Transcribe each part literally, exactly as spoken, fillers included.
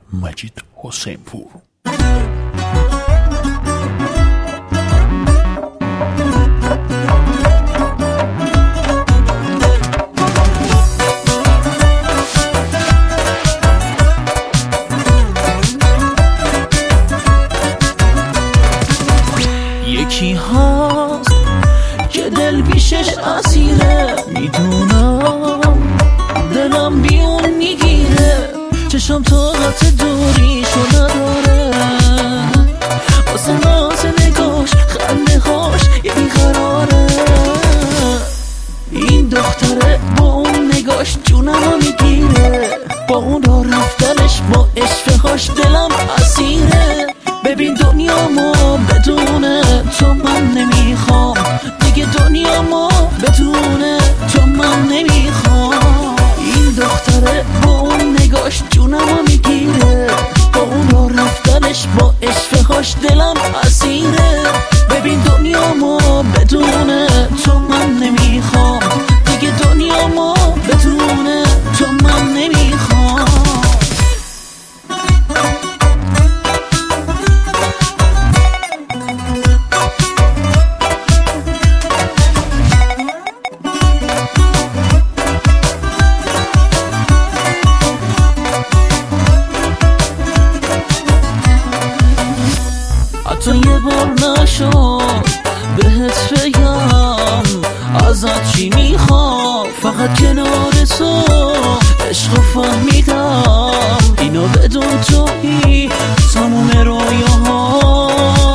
مجید حسین پور. یکی هاست که دل بیشش اسیره، میدونم دلم بیون میگیره، چشم طاقت دوریشو نداره، واسه ناز نگاش خنده هاش یه بیقراره. این دختره با اون نگاش جونمو میگیره، با اون را رفتنش با عشقه هاش دلم اسیره. ببین دنیامو بدونه تو من نمیخوام، دیگه دنیامو بدونه تو من نمیخوام. این دختره با اون نگاش جونمو میگیره، با اون را رفتنش با عشقه هاش دلم اسیره. ببین دنیامو بدونه تو من نمیخوام، دیگه دنیامو بدونه تو من نمیخوام. حتی یه بار نشد بهت بگم ازت چی میخوام، فقط کنار تو عشق فهمیدم، اینو بدون توی تموم رویاهام.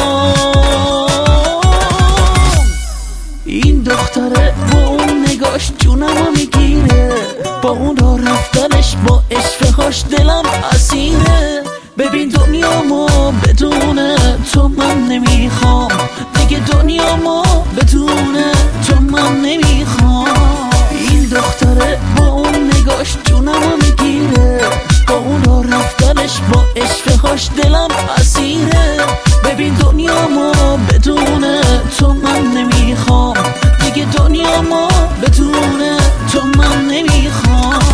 این دختره با اون نگاش جونمو میگیره، با اون را رفتنش با عشقه هاش دلم اسیره. ببین دنیامو بدونه تو من نمیخوام، دیگه دنیامو بدونه تو من نمیخوام. این دختره با اون نگاش جونمو میگیره، با اون را رفتنش با عشقه هاش دلم اسیره. ببین دنیامو بدونه تو من نمیخوام، دیگه دنیامو بدونه تو من نمیخوام.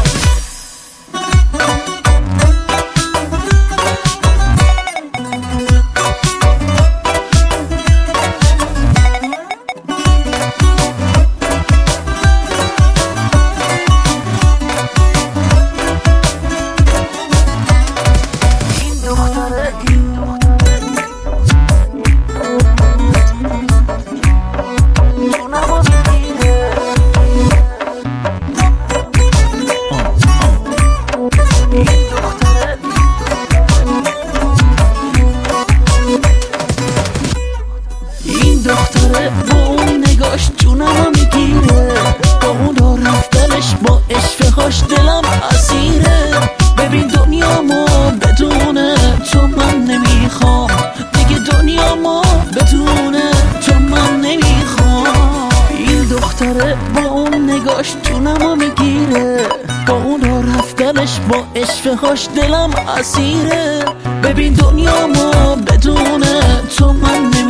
دختره با اون نگاش جونمو میگیره، با اون را رفتنش با عشقه هاش دلم اسیره. ببین دنیامو بدونه تو من نمیخوام، دیگه دنیامو بدونه تو من نمیخوام. این دختره با اون نگاش جونمو میگیره، با اون را رفتنش با عشقه هاش دلم اسیره. ببین دنیامو بدونه تو من نمیخوام،